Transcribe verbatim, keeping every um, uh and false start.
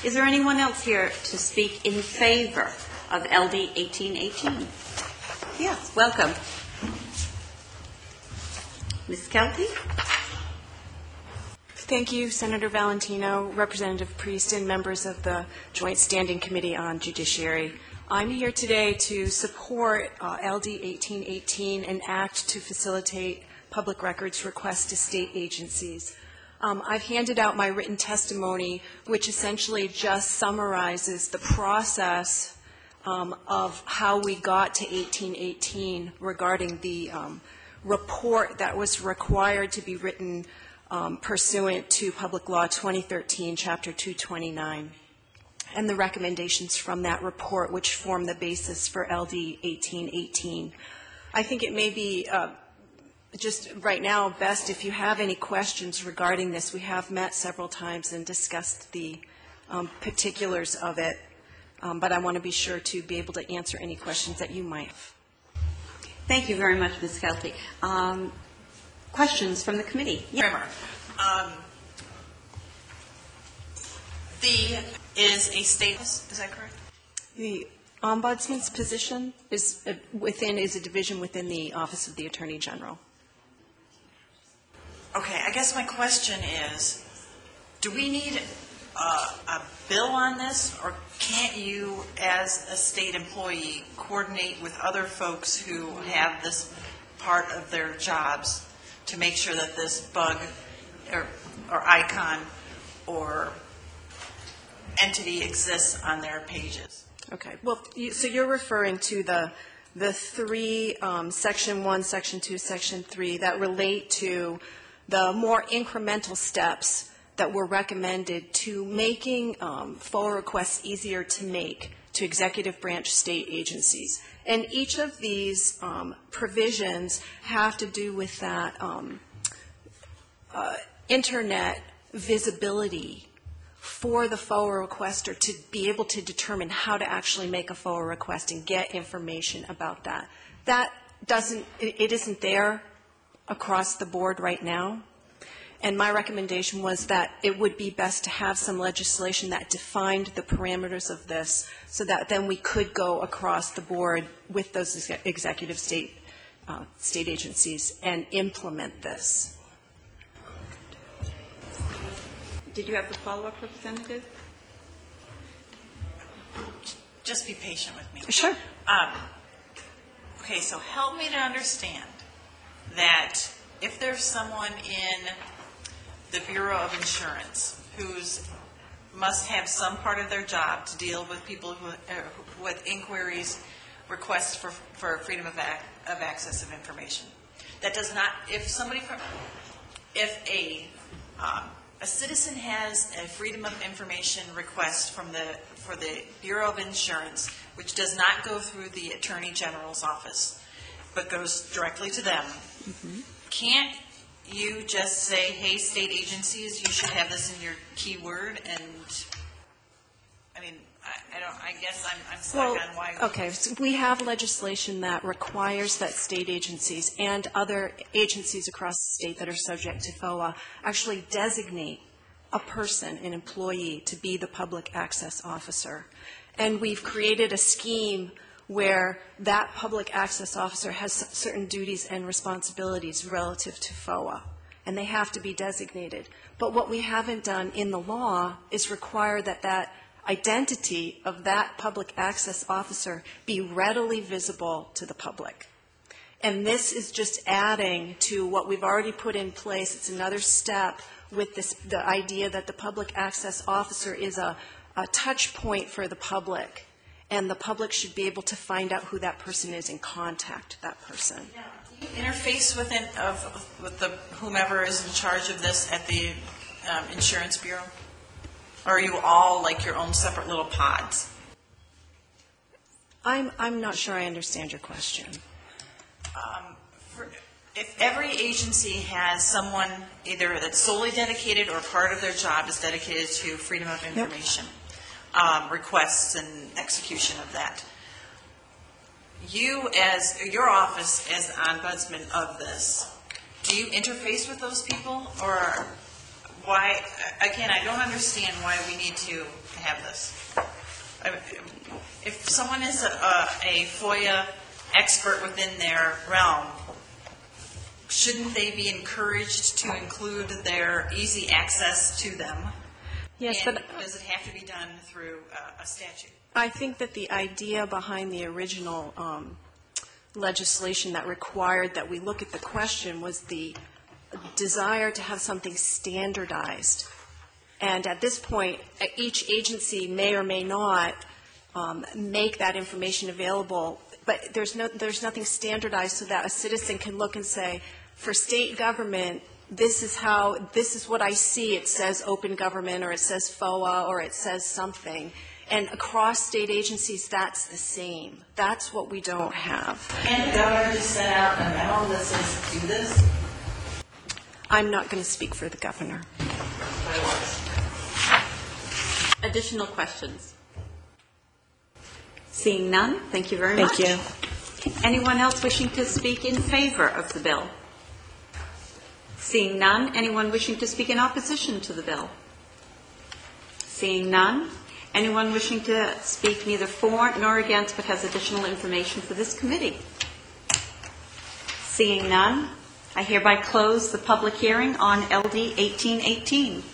Is there anyone else here to speak in favor of L D eighteen eighteen? Yes, welcome. Miz Kelty? Thank you, Senator Valentino, Representative Priest, and members of the Joint Standing Committee on Judiciary. I'm here today to support uh, L D eighteen eighteen, an act to facilitate public records requests to state agencies. Um, I've handed out my written testimony, which essentially just summarizes the process um, of how we got to eighteen eighteen regarding the um, report that was required to be written um, pursuant to Public Law twenty thirteen, Chapter two twenty-nine, and the recommendations from that report, which form the basis for L D eighteen eighteen. I think it may be uh, just right now best if you have any questions regarding this. We have met several times and discussed the um, particulars of it, um, but I want to be sure to be able to answer any questions that you might have. Thank you very much, Miz Kelty. Um, questions from the committee? Yeah. Um, the is a state, is that correct? The Ombudsman's position is a, within is a division within the Office of the Attorney General. Okay, I guess my question is, do we need uh, a bill on this, or can't you, as a state employee, coordinate with other folks who have this part of their jobs to make sure that this bug or, or icon or entity exists on their pages? Okay. Well, you, so you're referring to the the three, um, Section one, Section two, Section three, that relate to the more incremental steps that were recommended to making um, FOA requests easier to make to executive branch state agencies. And each of these um, provisions have to do with that um, uh, internet visibility for the FOA requester to be able to determine how to actually make a FOA request and get information about that. That doesn't, it, it isn't there across the board right now. And my recommendation was that it would be best to have some legislation that defined the parameters of this so that then we could go across the board with those ex executive state, uh, state agencies and implement this. Did you have a follow-up, Representative? Just be patient with me. Sure. Um, okay, so help me to understand that if there's someone in the Bureau of Insurance who's must have some part of their job to deal with people who, uh, with inquiries, requests for, for freedom of, ac of access of information. That does not, if somebody, if a, um, a citizen has a freedom of information request from the, for the Bureau of Insurance, which does not go through the Attorney General's office, but goes directly to them, mm-hmm. Can't you just say, hey, state agencies, you should have this in your keyword? And I mean, I, I don't. I guess I'm, I'm stuck well, on why. Okay, so we have legislation that requires that state agencies and other agencies across the state that are subject to FOA actually designate a person, an employee, to be the public access officer. And we've created a scheme where that public access officer has certain duties and responsibilities relative to FOA, and they have to be designated. But what we haven't done in the law is require that that identity of that public access officer be readily visible to the public. And this is just adding to what we've already put in place. It's another step with this, the idea that the public access officer is a, a touch point for the public, and the public should be able to find out who that person is and contact that person. Yeah. Do you interface with, in, of, with the whomever is in charge of this at the um, Insurance Bureau? Or are you all like your own separate little pods? I'm, I'm not sure I understand your question. Um, for, if every agency has someone either that's solely dedicated or part of their job is dedicated to freedom of information, yep. um, requests and execution of that, you as your office as ombudsman of this, do you interface with those people, or why, again, I don't understand why we need to have this. I- If someone is a, a FOIA expert within their realm, shouldn't they be encouraged to include their easy access to them? Yes, And but does it have to be done through uh, a statute? I think that the idea behind the original um, legislation that required that we look at the question was the desire to have something standardized. And at this point, each agency may or may not um, make that information available, but there's no, there's nothing standardized so that a citizen can look and say, for state government, this is how, this is what I see. It says open government, or it says FOA, or it says something. And across state agencies, that's the same. That's what we don't have. And the governor just sent out a memo that says, do this? I'm not going to speak for the governor. Additional questions? Seeing none, thank you very Thank much. you. Anyone else wishing to speak in favor of the bill? Seeing none, anyone wishing to speak in opposition to the bill? Seeing none, anyone wishing to speak neither for nor against but has additional information for this committee? Seeing none, I hereby close the public hearing on L D eighteen eighteen.